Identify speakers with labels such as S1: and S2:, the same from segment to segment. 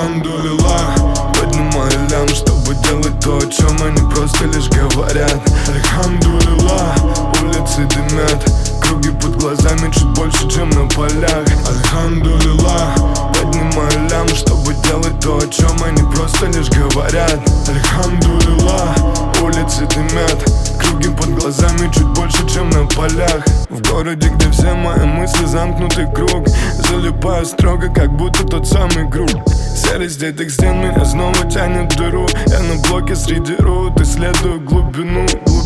S1: Альхамдулилла, поднимаю лям, чтобы делать то, о чем они просто лишь говорят. Альхамдулилла, улицы дымят, круги под глазами чуть больше, чем на полях. Альхамдулилла, поднимаю лям, чтобы делать то, о чем они просто лишь говорят. Альхамдулилла, улицы дымят, круги под глазами чуть больше, чем на полях. В городе, где все мои мысли замкнутый круг, залипаю строго, как будто тот самый круг. Серость этих стен меня снова тянет в дыру. Я на блоке среди рут, исследую глубину,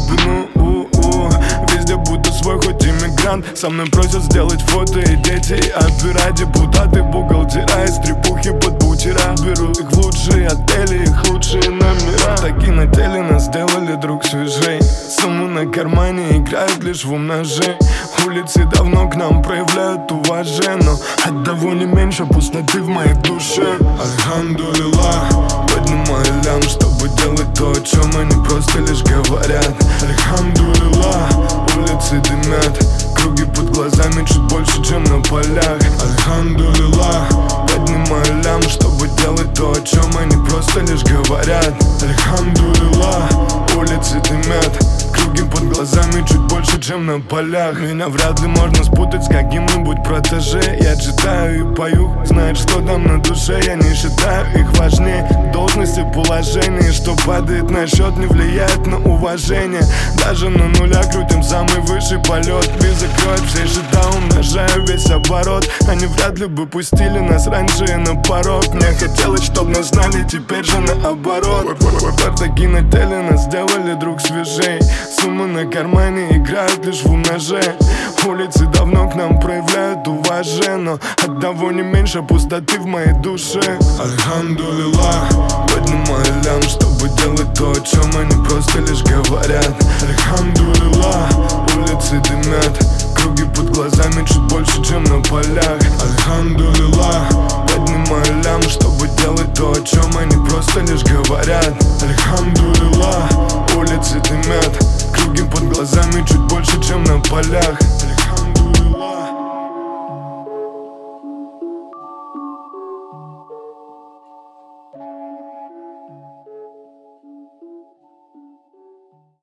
S1: везде будто свой, хоть иммигрант. Со мной просят сделать фото и дети, и опера, депутаты, бухгалтера, из трепухи под бутера. Беру их в лучшие отели, их лучшие номера. Таки на теле нас сделали друг свежей. Суммы на кармане играют лишь в умножение. Улицы давно к нам проявляют уважение, но оттого не меньше пустоты в моей душе. Альхамдулилла, поднимаю лям, чтобы делать то, о чем они просто лишь говорят. Альхамдулилла, улицы дымят, круги под глазами чуть больше, чем на полях. Альхамдулилла, поднимаю лям, чтобы делать то, о чем они просто лишь говорят. Альхамдулилла, улицы дымят, круги под глазами чуть больше, чем на полях. Меня вряд ли можно спутать с каким-нибудь протеже. Я читаю и пою, знает, что там на душе. Я не считаю их важнее должности, положения. Что падает на счет, не влияет на уважение. Даже на нуля крутим самый высший полет. Бит закроет все счета, умножаю весь оборот. Они вряд ли бы пустили нас раньше на порог. Мне хотелось, чтоб нас знали, теперь же наоборот. Таки на теле нас сделали друг свежей. Суммы на кармане играют лишь в умноже. Улицы давно к нам проявляют уважение, но оттого не меньше пустоты в моей душе. Альхамдулилла, поднимаю лям, чтобы делать то, о чем они просто лишь говорят. Альхамдулилла, улицы дымят, круги под глазами чуть больше, чем на полях. Альхамдулилла, поднимаю лям, чтобы делать то, о чем они просто лишь говорят. Альхамдулилла, улицы дымят, круги под глазами чуть больше, чем на полях.